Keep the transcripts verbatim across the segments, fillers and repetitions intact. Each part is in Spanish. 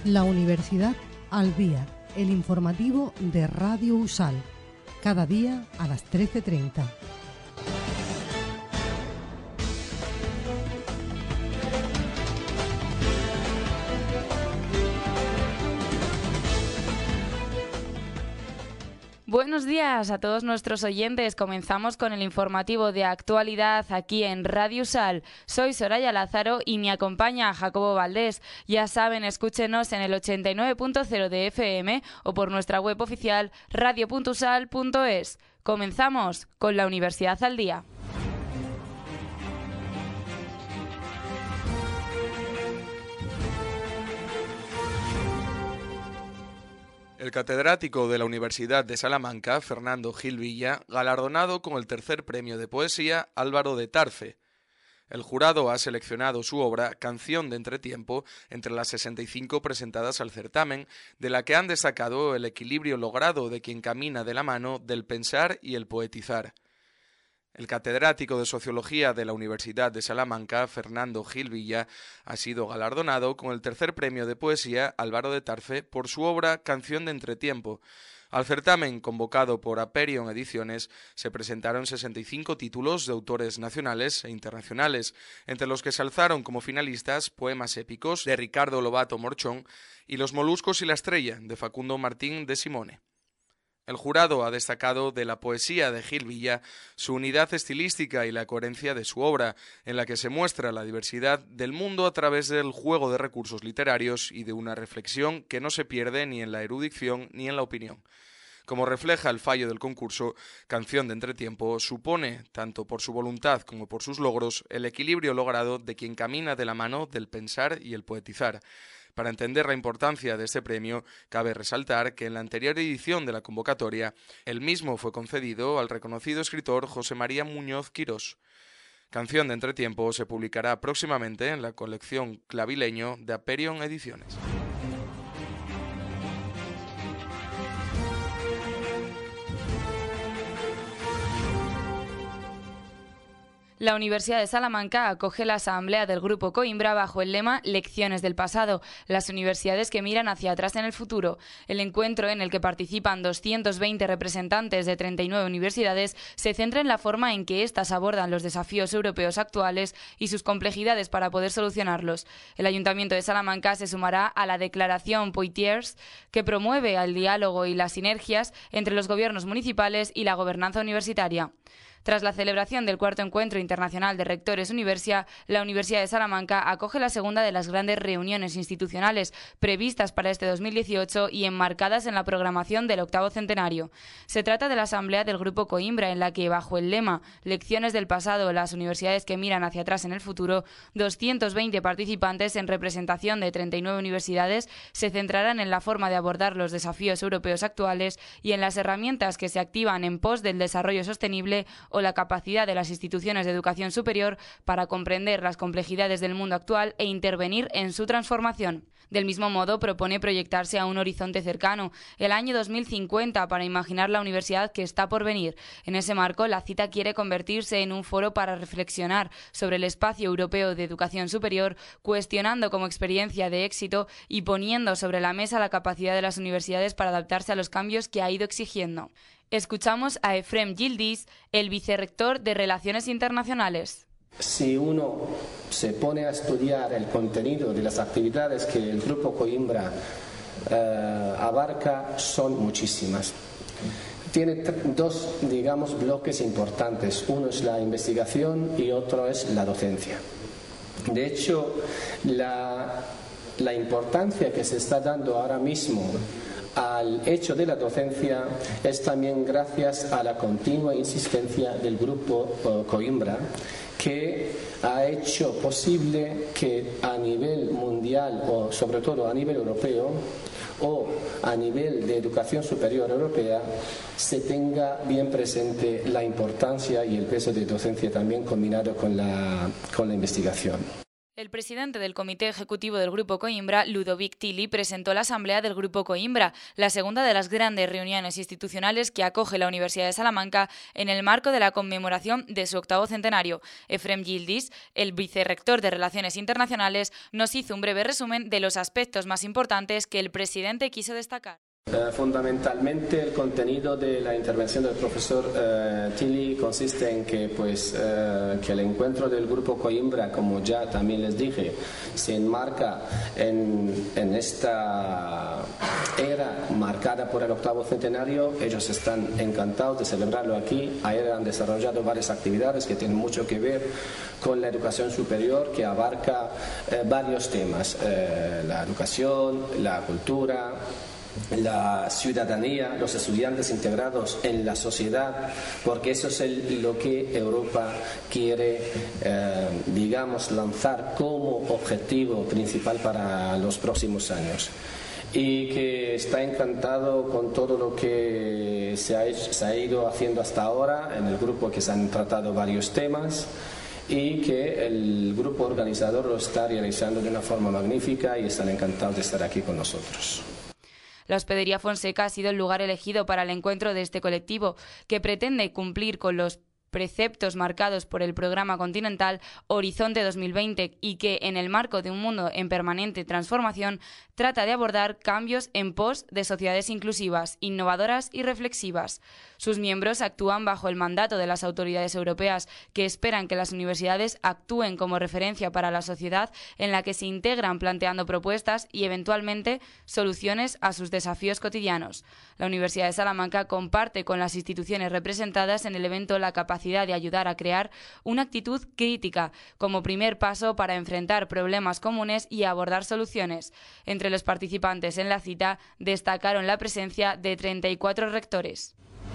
La Universidad al Día, el informativo de Radio USAL, cada día a las trece treinta. Buenos días a todos nuestros oyentes. Comenzamos con el informativo de actualidad aquí en Radio USAL. Soy Soraya Lázaro y me acompaña Jacobo Valdés. Ya saben, escúchenos en el ochenta y nueve punto cero de F M o por nuestra web oficial radio punto usal punto es. Comenzamos con la Universidad al Día. El catedrático de la Universidad de Salamanca, Fernando Gil Villa, galardonado con el tercer premio de poesía Álvaro de Tarfe. El jurado ha seleccionado su obra Canción de Entretiempo entre las sesenta y cinco presentadas al certamen, de la que han destacado el equilibrio logrado de quien camina de la mano del pensar y el poetizar. El catedrático de Sociología de la Universidad de Salamanca, Fernando Gil Villa, ha sido galardonado con el tercer premio de poesía Álvaro de Tarfe por su obra Canción de Entretiempo. Al certamen, convocado por Aperion Ediciones, se presentaron sesenta y cinco títulos de autores nacionales e internacionales, entre los que se alzaron como finalistas Poemas épicos de Ricardo Lobato Morchón y Los moluscos y la estrella de Facundo Martín de Simone. El jurado ha destacado de la poesía de Gil Villa su unidad estilística y la coherencia de su obra, en la que se muestra la diversidad del mundo a través del juego de recursos literarios y de una reflexión que no se pierde ni en la erudición ni en la opinión. Como refleja el fallo del concurso, Canción de Entretiempo supone, tanto por su voluntad como por sus logros, el equilibrio logrado de quien camina de la mano del pensar y el poetizar. Para entender la importancia de este premio, cabe resaltar que en la anterior edición de la convocatoria, el mismo fue concedido al reconocido escritor José María Muñoz Quirós. Canción de Entretiempo se publicará próximamente en la colección Clavileño de Aperion Ediciones. La Universidad de Salamanca acoge la asamblea del Grupo Coimbra bajo el lema Lecciones del pasado, las universidades que miran hacia atrás en el futuro. El encuentro, en el que participan doscientos veinte representantes de treinta y nueve universidades, se centra en la forma en que éstas abordan los desafíos europeos actuales y sus complejidades para poder solucionarlos. El Ayuntamiento de Salamanca se sumará a la Declaración Poitiers, que promueve el diálogo y las sinergias entre los gobiernos municipales y la gobernanza universitaria. Tras la celebración del cuarto Encuentro Internacional de Rectores Universia, la Universidad de Salamanca acoge la segunda de las grandes reuniones institucionales previstas para este dos mil dieciocho y enmarcadas en la programación del octavo centenario. Se trata de la asamblea del Grupo Coimbra, en la que, bajo el lema Lecciones del pasado, las universidades que miran hacia atrás en el futuro, doscientos veinte participantes en representación de treinta y nueve universidades se centrarán en la forma de abordar los desafíos europeos actuales y en las herramientas que se activan en pos del desarrollo sostenible o la capacidad de las instituciones de educación superior para comprender las complejidades del mundo actual e intervenir en su transformación. Del mismo modo, propone proyectarse a un horizonte cercano, el año dos mil cincuenta, para imaginar la universidad que está por venir. En ese marco, la cita quiere convertirse en un foro para reflexionar sobre el espacio europeo de educación superior, cuestionando como experiencia de éxito y poniendo sobre la mesa la capacidad de las universidades para adaptarse a los cambios que ha ido exigiendo. Escuchamos a Efrem Yildiz, el vicerrector de Relaciones Internacionales. Si uno se pone a estudiar el contenido de las actividades que el Grupo Coimbra eh, abarca, son muchísimas. Tiene dos, digamos, bloques importantes. Uno es la investigación y otro es la docencia. De hecho, la, la importancia que se está dando ahora mismo al hecho de la docencia es también gracias a la continua insistencia del Grupo Coimbra, que ha hecho posible que a nivel mundial o sobre todo a nivel europeo o a nivel de educación superior europea se tenga bien presente la importancia y el peso de docencia también combinado con la, con la investigación. El presidente del Comité Ejecutivo del Grupo Coimbra, Ludovic Tilly, presentó la asamblea del Grupo Coimbra, la segunda de las grandes reuniones institucionales que acoge la Universidad de Salamanca en el marco de la conmemoración de su octavo centenario. Efrem Yildiz, el vicerrector de Relaciones Internacionales, nos hizo un breve resumen de los aspectos más importantes que el presidente quiso destacar. Uh, fundamentalmente el contenido de la intervención del profesor uh, Tilly consiste en que, pues, uh, que el encuentro del Grupo Coimbra, como ya también les dije, se enmarca en, en esta era marcada por el octavo centenario. Ellos están encantados de celebrarlo aquí. Ayer han desarrollado varias actividades que tienen mucho que ver con la educación superior, que abarca uh, varios temas, uh, la educación, la cultura, la ciudadanía, los estudiantes integrados en la sociedad, porque eso es el, lo que Europa quiere, eh, digamos, lanzar como objetivo principal para los próximos años. Y que está encantado con todo lo que se ha, hecho, se ha ido haciendo hasta ahora en el grupo, que se han tratado varios temas, y que el grupo organizador lo está realizando de una forma magnífica y están encantados de estar aquí con nosotros. La Hospedería Fonseca ha sido el lugar elegido para el encuentro de este colectivo, que pretende cumplir con los preceptos marcados por el programa continental Horizonte dos mil veinte y que, en el marco de un mundo en permanente transformación, trata de abordar cambios en pos de sociedades inclusivas, innovadoras y reflexivas. Sus miembros actúan bajo el mandato de las autoridades europeas, que esperan que las universidades actúen como referencia para la sociedad, en la que se integran planteando propuestas y, eventualmente, soluciones a sus desafíos cotidianos. La Universidad de Salamanca comparte con las instituciones representadas en el evento la capacidad de ayudar a crear una actitud crítica como primer paso para enfrentar problemas comunes y abordar soluciones. Entre los participantes en la cita destacaron la presencia de treinta y cuatro rectores.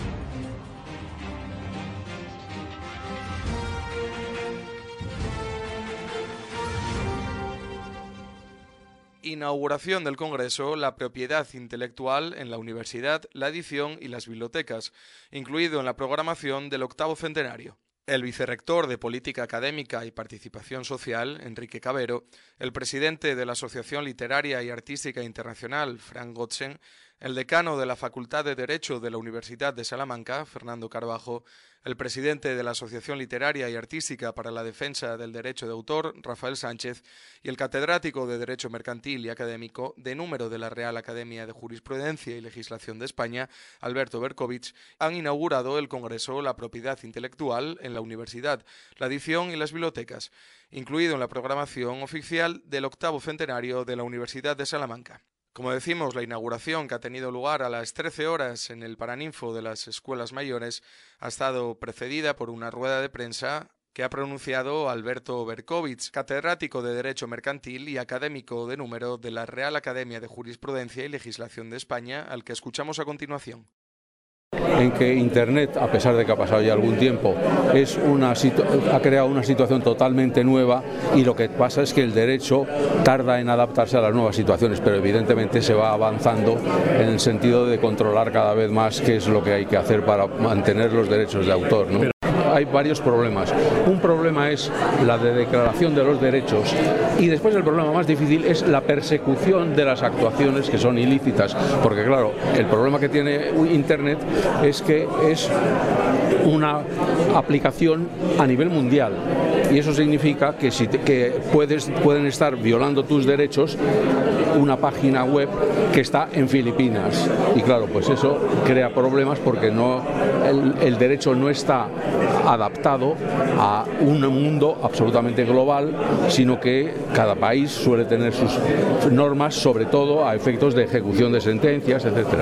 Inauguración del Congreso La propiedad intelectual en la universidad, la edición y las bibliotecas, incluido en la programación del octavo centenario. El vicerrector de Política Académica y Participación Social, Enrique Cabero, el presidente de la Asociación Literaria y Artística Internacional, Frank Gotzen, el decano de la Facultad de Derecho de la Universidad de Salamanca, Fernando Carbajo, el presidente de la Asociación Literaria y Artística para la Defensa del Derecho de Autor, Rafael Sánchez, y el catedrático de Derecho Mercantil y Académico de número de la Real Academia de Jurisprudencia y Legislación de España, Alberto Berkovich, han inaugurado el Congreso La propiedad intelectual en la universidad, la edición y las bibliotecas, incluido en la programación oficial del octavo centenario de la Universidad de Salamanca. Como decimos, la inauguración, que ha tenido lugar a las trece horas en el Paraninfo de las Escuelas Mayores, ha estado precedida por una rueda de prensa que ha pronunciado Alberto Berkovich, catedrático de Derecho Mercantil y académico de número de la Real Academia de Jurisprudencia y Legislación de España, al que escuchamos a continuación. En que Internet, a pesar de que ha pasado ya algún tiempo, es una ha creado una situación totalmente nueva, y lo que pasa es que el derecho tarda en adaptarse a las nuevas situaciones, pero evidentemente se va avanzando en el sentido de controlar cada vez más qué es lo que hay que hacer para mantener los derechos de autor, ¿no? Hay varios problemas. Un problema es la de declaración de los derechos, y después el problema más difícil es la persecución de las actuaciones que son ilícitas, porque claro, el problema que tiene Internet es que es una aplicación a nivel mundial, y eso significa que, si te, que puedes, pueden estar violando tus derechos una página web que está en Filipinas, y claro, pues eso crea problemas porque no, el, el derecho no está adaptado a un mundo absolutamente global, sino que cada país suele tener sus normas, sobre todo a efectos de ejecución de sentencias, etcétera.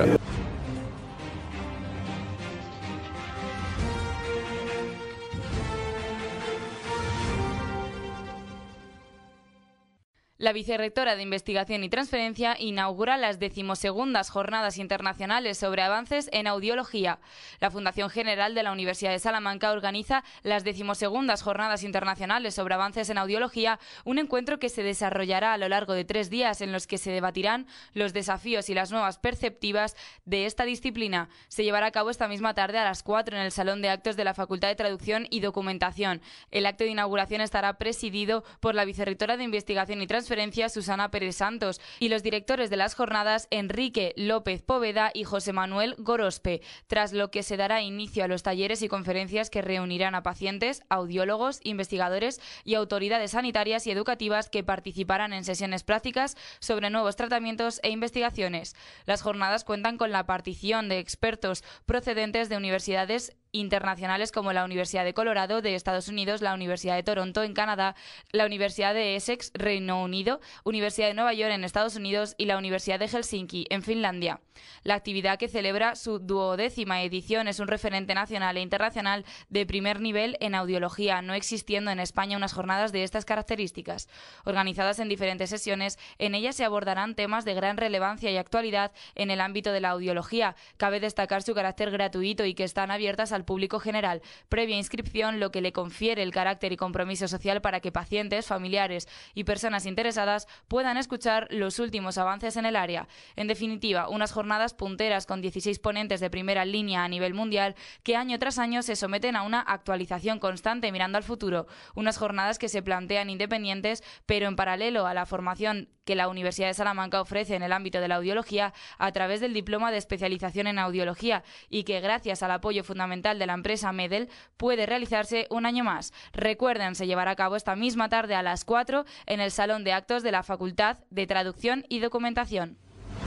La vicerrectora de Investigación y Transferencia inaugura las decimosegundas Jornadas Internacionales sobre Avances en Audiología. La Fundación General de la Universidad de Salamanca organiza las decimosegundas Jornadas Internacionales sobre Avances en Audiología, un encuentro que se desarrollará a lo largo de tres días en los que se debatirán los desafíos y las nuevas perspectivas de esta disciplina. Se llevará a cabo esta misma tarde a las cuatro en el Salón de Actos de la Facultad de Traducción y Documentación. El acto de inauguración estará presidido por la vicerrectora de Investigación y Transferencia, Susana Pérez Santos, y los directores de las jornadas, Enrique López Poveda y José Manuel Gorospe, tras lo que se dará inicio a los talleres y conferencias que reunirán a pacientes, audiólogos, investigadores y autoridades sanitarias y educativas que participarán en sesiones prácticas sobre nuevos tratamientos e investigaciones. Las jornadas cuentan con la participación de expertos procedentes de universidades internacionales como la Universidad de Colorado de Estados Unidos, la Universidad de Toronto en Canadá, la Universidad de Essex, Reino Unido, Universidad de Nueva York en Estados Unidos y la Universidad de Helsinki en Finlandia. La actividad, que celebra su duodécima edición, es un referente nacional e internacional de primer nivel en audiología, no existiendo en España unas jornadas de estas características. Organizadas en diferentes sesiones, en ellas se abordarán temas de gran relevancia y actualidad en el ámbito de la audiología. Cabe destacar su carácter gratuito y que están abiertas a al público general, previa inscripción, lo que le confiere el carácter y compromiso social para que pacientes, familiares y personas interesadas puedan escuchar los últimos avances en el área. En definitiva, unas jornadas punteras con dieciséis ponentes de primera línea a nivel mundial que año tras año se someten a una actualización constante mirando al futuro. Unas jornadas que se plantean independientes, pero en paralelo a la formación que la Universidad de Salamanca ofrece en el ámbito de la audiología a través del diploma de especialización en audiología, y que gracias al apoyo fundamental de la empresa Medel puede realizarse un año más. Recuerden, se llevará a cabo esta misma tarde a las cuatro en el Salón de Actos de la Facultad de Traducción y Documentación.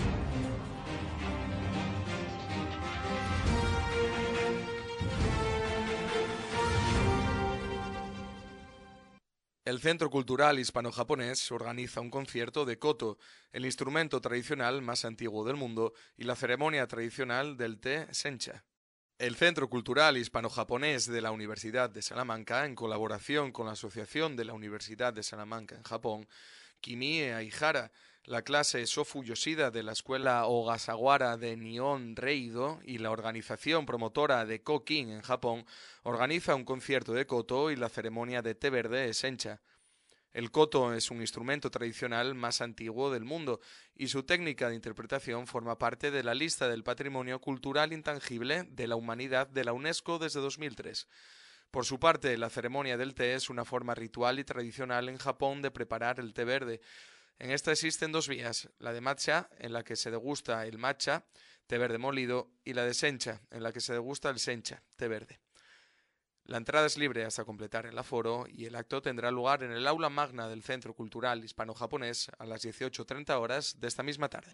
El Centro Cultural Hispano-Japonés organiza un concierto de koto, el instrumento tradicional más antiguo del mundo, y la ceremonia tradicional del té sencha. El Centro Cultural Hispano-Japonés de la Universidad de Salamanca, en colaboración con la Asociación de la Universidad de Salamanca en Japón, Kimie Aihara, la clase Sofu Yoshida de la Escuela Ogasawara de Nihon Reido y la organización promotora de Kokin en Japón, organiza un concierto de koto y la ceremonia de té verde sencha. El koto es un instrumento tradicional más antiguo del mundo y su técnica de interpretación forma parte de la lista del Patrimonio Cultural Intangible de la Humanidad de la UNESCO desde dos mil tres. Por su parte, la ceremonia del té es una forma ritual y tradicional en Japón de preparar el té verde. En esta existen dos vías, la de matcha, en la que se degusta el matcha, té verde molido, y la de sencha, en la que se degusta el sencha, té verde. La entrada es libre hasta completar el aforo y el acto tendrá lugar en el aula magna del Centro Cultural Hispano-Japonés a las dieciocho treinta horas de esta misma tarde.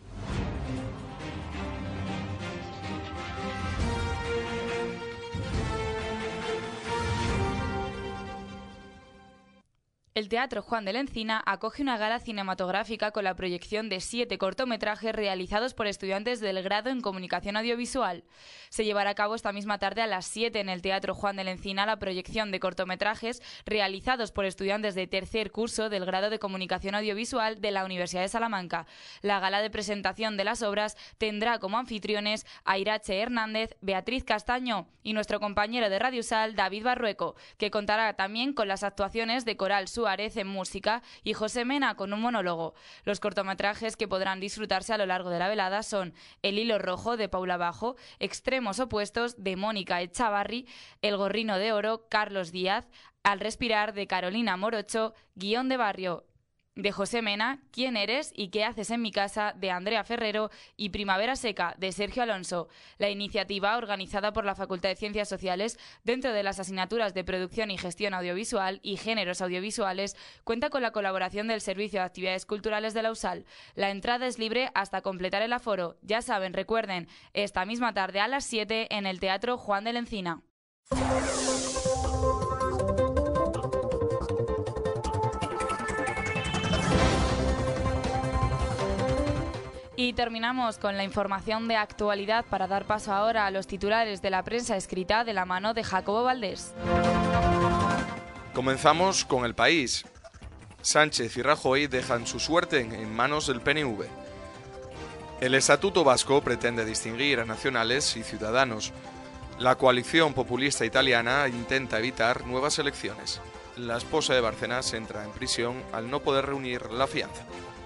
El Teatro Juan de la Encina acoge una gala cinematográfica con la proyección de siete cortometrajes realizados por estudiantes del grado en Comunicación Audiovisual. Se llevará a cabo esta misma tarde a las siete en el Teatro Juan de la Encina la proyección de cortometrajes realizados por estudiantes de tercer curso del grado de Comunicación Audiovisual de la Universidad de Salamanca. La gala de presentación de las obras tendrá como anfitriones a Irache Hernández, Beatriz Castaño y nuestro compañero de Radio Sal, David Barrueco, que contará también con las actuaciones de Coral Suárez en música y José Mena con un monólogo. Los cortometrajes que podrán disfrutarse a lo largo de la velada son El hilo rojo de Paula Bajo, Extremos opuestos de Mónica Echavarri, El gorrino de oro, Carlos Díaz, Al respirar de Carolina Morocho, Guión de barrio de José Mena, ¿Quién eres y qué haces en mi casa?, de Andrea Ferrero, y Primavera seca, de Sergio Alonso. La iniciativa, organizada por la Facultad de Ciencias Sociales dentro de las asignaturas de Producción y Gestión Audiovisual y Géneros Audiovisuales, cuenta con la colaboración del Servicio de Actividades Culturales de la U S A L. La entrada es libre hasta completar el aforo. Ya saben, recuerden, esta misma tarde a las siete en el Teatro Juan de la Encina. Y terminamos con la información de actualidad para dar paso ahora a los titulares de la prensa escrita de la mano de Jacobo Valdés. Comenzamos con El País. Sánchez y Rajoy dejan su suerte en manos del P N V. El Estatuto Vasco pretende distinguir a nacionales y ciudadanos. La coalición populista italiana intenta evitar nuevas elecciones. La esposa de Bárcenas entra en prisión al no poder reunir la fianza.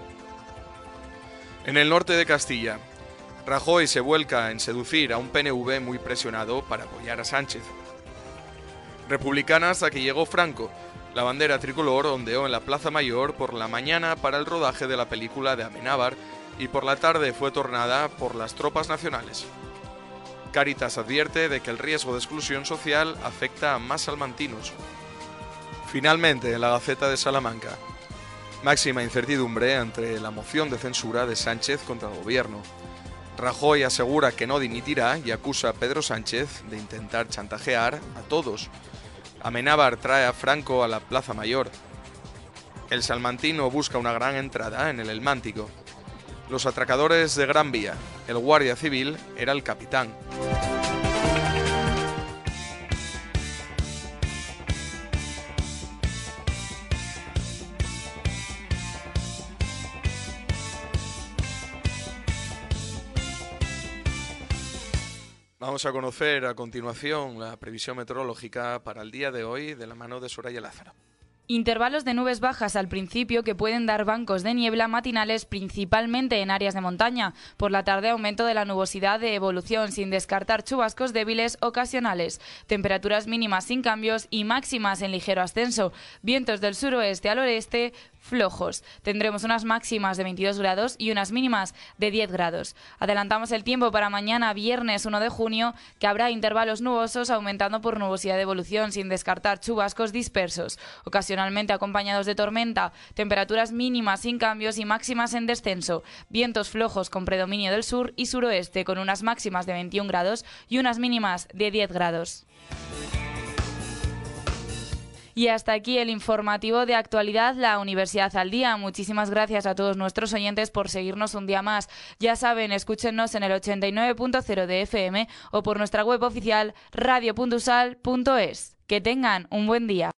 En el norte de Castilla, Rajoy se vuelca en seducir a un P N V muy presionado para apoyar a Sánchez. Republicana hasta que llegó Franco. La bandera tricolor ondeó en la Plaza Mayor por la mañana para el rodaje de la película de Amenábar y por la tarde fue tornada por las tropas nacionales. Cáritas advierte de que el riesgo de exclusión social afecta a más salmantinos. Finalmente, en la Gaceta de Salamanca, máxima incertidumbre ante la moción de censura de Sánchez contra el gobierno. Rajoy asegura que no dimitirá y acusa a Pedro Sánchez de intentar chantajear a todos. Amenábar trae a Franco a la Plaza Mayor. El salmantino busca una gran entrada en el Helmántico. Los atracadores de Gran Vía. El guardia civil era el capitán. Vamos a conocer a continuación la previsión meteorológica para el día de hoy de la mano de Soraya Lázaro. Intervalos de nubes bajas al principio que pueden dar bancos de niebla matinales principalmente en áreas de montaña. Por la tarde aumento de la nubosidad de evolución sin descartar chubascos débiles ocasionales. Temperaturas mínimas sin cambios y máximas en ligero ascenso. Vientos del suroeste al oeste flojos. Tendremos unas máximas de veintidós grados y unas mínimas de diez grados. Adelantamos el tiempo para mañana viernes uno de junio, que habrá intervalos nubosos aumentando por nubosidad de evolución sin descartar chubascos dispersos, ocasionalmente acompañados de tormenta. Temperaturas mínimas sin cambios y máximas en descenso. Vientos flojos con predominio del sur y suroeste con unas máximas de veintiún grados y unas mínimas de diez grados. Y hasta aquí el informativo de actualidad, la Universidad al Día. Muchísimas gracias a todos nuestros oyentes por seguirnos un día más. Ya saben, escúchenos en el ochenta y nueve punto cero de F M o por nuestra web oficial radio punto usal punto es. Que tengan un buen día.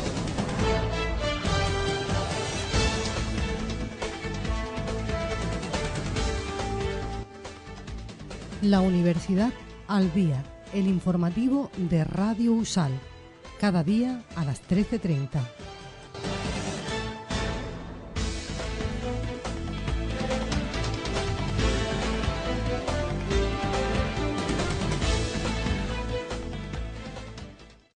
La Universidad al Día, el informativo de Radio Usal. Cada día a las trece treinta.